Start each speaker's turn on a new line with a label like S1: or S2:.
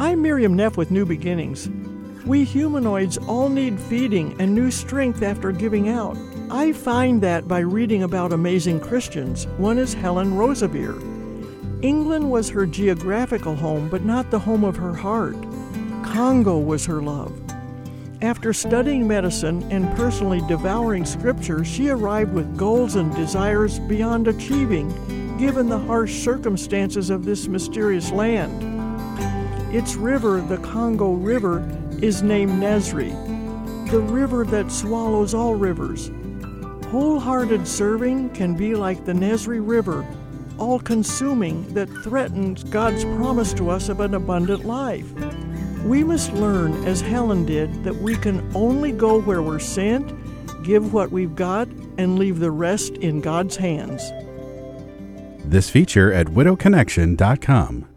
S1: I'm Miriam Neff with New Beginnings. We humanoids all need feeding and new strength after giving out. I find that by reading about amazing Christians. One is Helen Roseveare. England was her geographical home, but not the home of her heart. Congo was her love. After studying medicine and personally devouring Scripture, she arrived with goals and desires beyond achieving, given the harsh circumstances of this mysterious land. Its river, the Congo River, is named Nesri, the river that swallows all rivers. Wholehearted serving can be like the Nesri River, all-consuming, that threatens God's promise to us of an abundant life. We must learn, as Helen did, that we can only go where we're sent, give what we've got, and leave the rest in God's hands.
S2: This feature at widowconnection.com.